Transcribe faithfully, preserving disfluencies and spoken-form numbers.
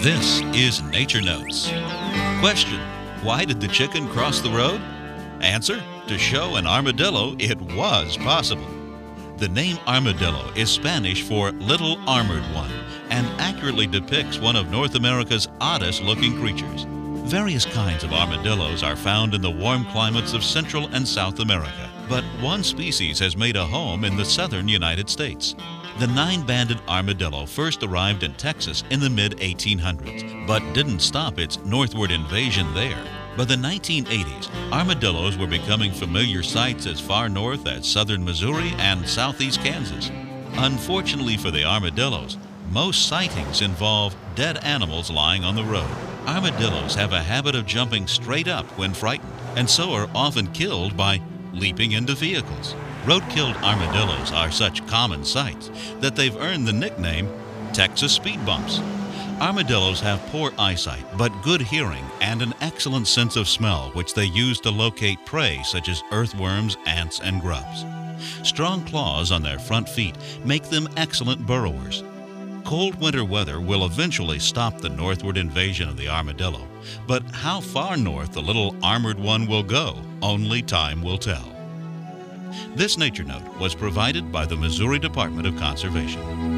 This is Nature Notes. Question: why did the chicken cross the road? Answer: to show an armadillo it was possible. The name armadillo is Spanish for little armored one and accurately depicts one of North America's oddest looking creatures. Various kinds of armadillos are found in the warm climates of Central and South America, but one species has made a home in the southern United States. The nine-banded armadillo first arrived in Texas in the mid eighteen hundreds, but didn't stop its northward invasion there. By the nineteen eighties, armadillos were becoming familiar sights as far north as southern Missouri and southeast Kansas. Unfortunately for the armadillos, most sightings involve dead animals lying on the road. Armadillos have a habit of jumping straight up when frightened, and so are often killed by leaping into vehicles. Road-killed armadillos are such common sights that they've earned the nickname Texas speed bumps. Armadillos have poor eyesight but good hearing and an excellent sense of smell, which they use to locate prey such as earthworms, ants, and grubs. Strong claws on their front feet make them excellent burrowers. Cold winter weather will eventually stop the northward invasion of the armadillo, but how far north the little armored one will go, only time will tell. This Nature Note was provided by the Missouri Department of Conservation.